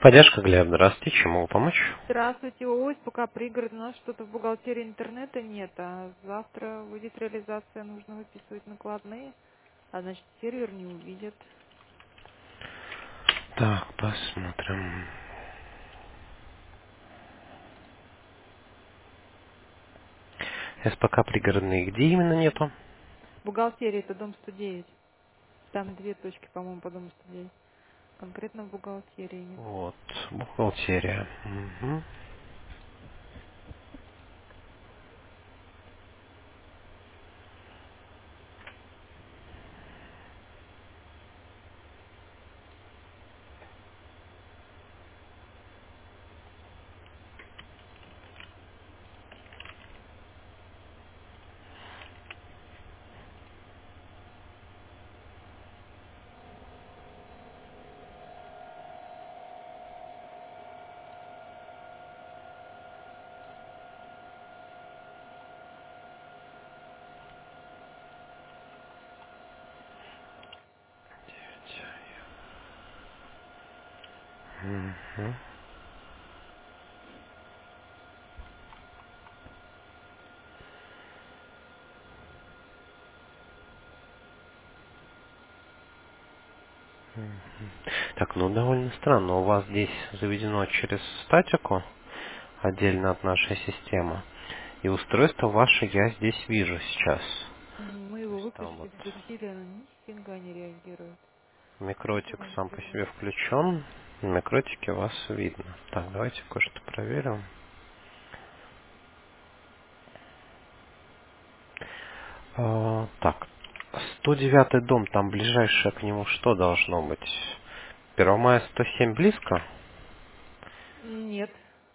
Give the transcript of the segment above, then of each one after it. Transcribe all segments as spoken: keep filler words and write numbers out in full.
Поддержка, Глеб, здравствуйте, чем могу помочь? Здравствуйте, ось, пока пригород, у нас что-то в бухгалтерии интернета нет, а завтра выйдет реализация, нужно выписывать накладные, а значит сервер не увидит. Так, посмотрим. СПК пригородные, где именно нету? Бухгалтерия это дом сто девять, там две точки, по-моему, по дому сто девять. Конкретно в бухгалтерии нет. Вот, бухгалтерия. Мгм. Мгм. Так, ну довольно странно. У вас здесь заведено через статику, отдельно от нашей системы. И устройство ваше я здесь вижу сейчас. Мгм, Мы То его есть там выключили, вот включили, оно нифига не реагирует. микротик Нифига не сам по понимаю. себе включен. На микротике вас видно. Так, давайте кое-что проверим. А, так, сто девятый дом, там ближайшее к нему что должно быть? Первомая сто семь близко? Нет,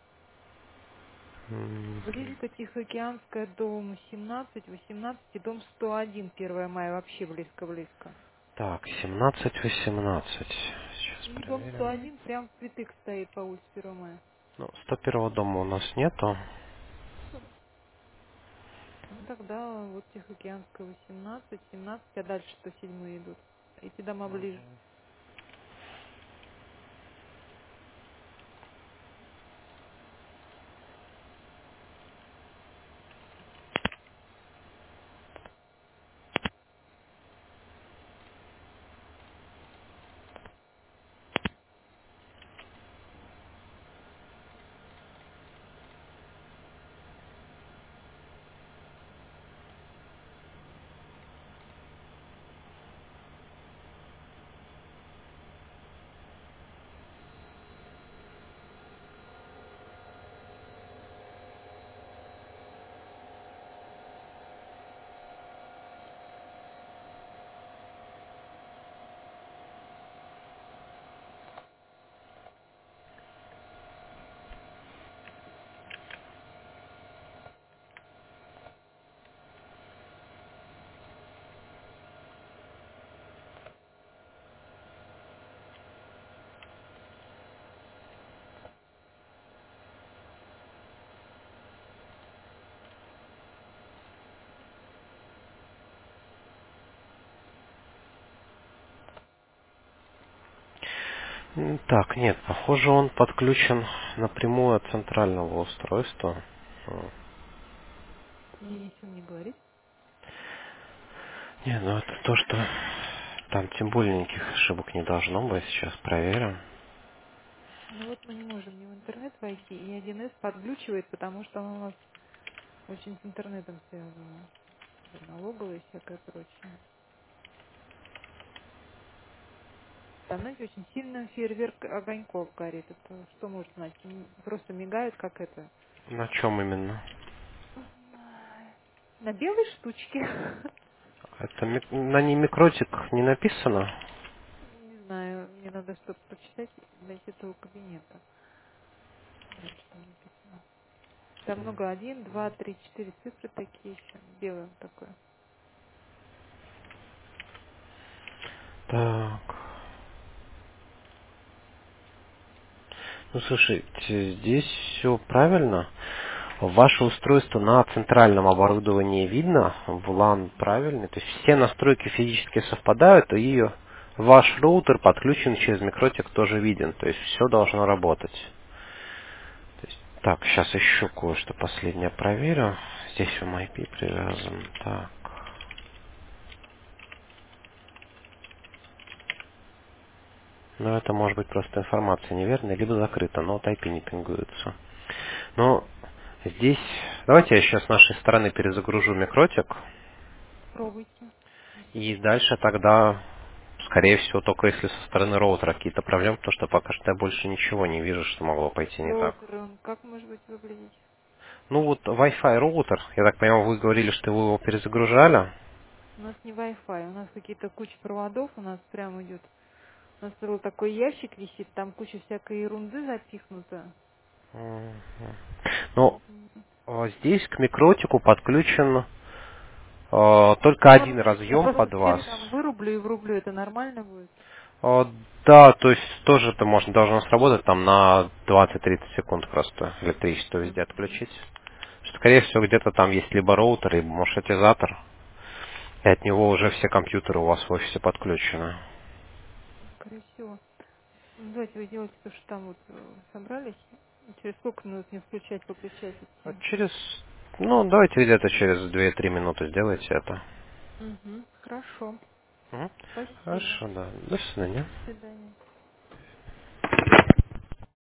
М, близко Тихоокеанская, дом семнадцать, восемнадцать и дом сто один, первое мая, вообще близко-близко. Так, семнадцать восемнадцать. Сейчас Ну, дом сто проверим. один прям впритык стоит по улице первое мая. Ну, сто первого дома у нас нету. Ну, тогда вот Тихоокеанская восемнадцать, семнадцать, а дальше сто семь идут. Эти дома ближе. М, Так, нет, похоже, он подключен напрямую от центрального устройства. М. Мне ничего не говорит. Не, ну это то, что там тем более никаких ошибок не должно быть. Сейчас проверим. Ну вот мы не можем ни в интернет войти, и один эс подглючивает, потому что он у нас очень с интернетом связано. Налоговое и всякое прочее. Там, знаете, очень сильно фейерверк огоньков горит. Это что может значить? М, Просто мигает, как это. На чем именно? На белой штучке. Это ми- на ней микротик не написано? Не знаю, мне надо что-то прочитать, дойти до кабинета. Вот что написано. Там много, один, два, три, четыре цифры такие еще. Белое вот такое. Так. Ну, слушайте, здесь все правильно. Ваше устройство на центральном оборудовании видно, в лан правильный, то есть все настройки физически совпадают, и ваш роутер подключен через микротик, тоже виден. То есть все должно работать. То есть, так, сейчас еще кое-что последнее проверю. Здесь в эм ай пи привязан. Так. Ну, это может быть просто информация неверная, либо закрыта, но от ай пи не пингуется. Но здесь... Давайте я сейчас с нашей стороны перезагружу микротик. Пробуйте. И дальше тогда, скорее всего, только если со стороны роутера какие-то проблемы, потому что пока что я больше ничего не вижу, что могло пойти не так. Роутер, он как может быть выглядеть? Ну вот Wi-Fi роутер, я так понимаю, вы говорили, что вы его перезагружали. У нас не Wi-Fi, у нас какие-то куча проводов, у нас прям идет. У нас вот такой ящик висит, там куча всякой ерунды запихнута. Мгм. Ну, Поэтому... а здесь к микротику подключен а, только Ну, один нормально. Я разъем просто под теперь вас. там вырублю и врублю, это нормально будет? А, да, то есть тоже это можно должно сработать там на двадцать-тридцать секунд просто электричество везде Мгм. отключить. Скорее всего, где-то там есть либо роутер, либо маршрутизатор, и от него уже все компьютеры у вас в офисе подключены. Скорее всего. Ну, давайте вы делайте то, что там вот э, собрались. Через сколько минут мне включать, выключать А идти? через, ну, давайте где-то через две-три минуты сделайте это. Угу. Хорошо. Мгм. Спасибо. Хорошо, да. До свидания. До свидания.